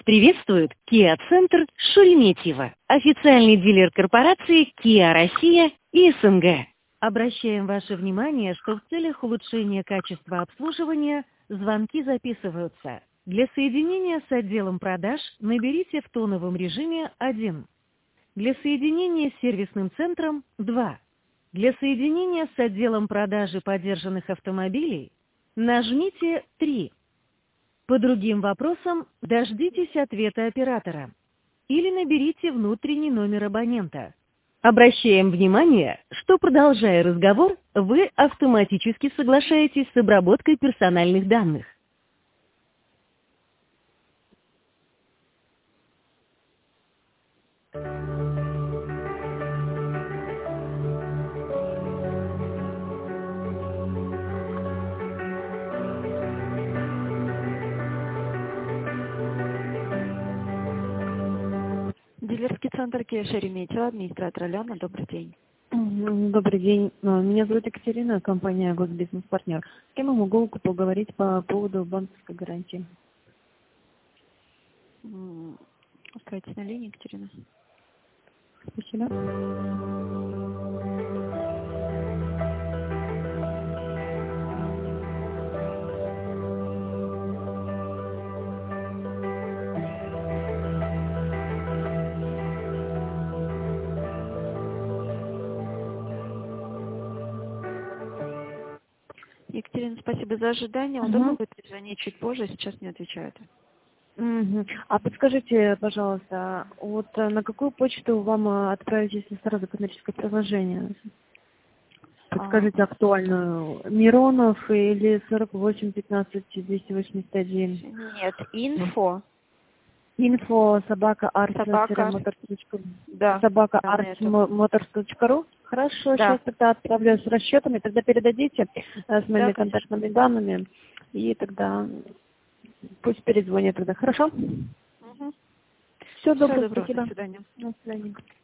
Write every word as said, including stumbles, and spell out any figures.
Приветствует Kia Центр Шереметьево, официальный дилер корпорации Kia Россия и СНГ. Обращаем ваше внимание, что в целях улучшения качества обслуживания звонки записываются. Для соединения с отделом продаж наберите в тоновом режиме один. Для соединения с сервисным центром два. Для соединения с отделом продажи подержанных автомобилей нажмите три. По другим вопросам дождитесь ответа оператора или наберите внутренний номер абонента. Обращаем внимание, что, продолжая разговор, вы автоматически соглашаетесь с обработкой персональных данных. Дилерский центр Kia Шереметьево, администратор Алена, добрый день. Добрый день. Меня зовут Екатерина, компания Госбизнес-партнер. С кем я могу поговорить по поводу банковской гарантии? Оставайтесь на линии, Екатерина. Спасибо. Екатерина, спасибо за ожидание. Угу. Удобно будет звонить чуть позже, сейчас не отвечают. Угу. А подскажите, пожалуйста, вот на какую почту вам отправить, если сразу коммерческое предложение? Подскажите А, актуальную. Миронов или сорок восемь пятнадцать двести восемьдесят один? Нет, инфо. Инфо собака арт Собака. моторс точка ру. Да. Собака да, на арт эту. моторс точка ру. Хорошо, Да. сейчас тогда отправлю с расчетами, тогда передадите э, с моими Да, контактными данными, и тогда пусть перезвонят тогда. Хорошо? Угу. Все, Всего доброго, доброго, спасибо. до свидания. До свидания.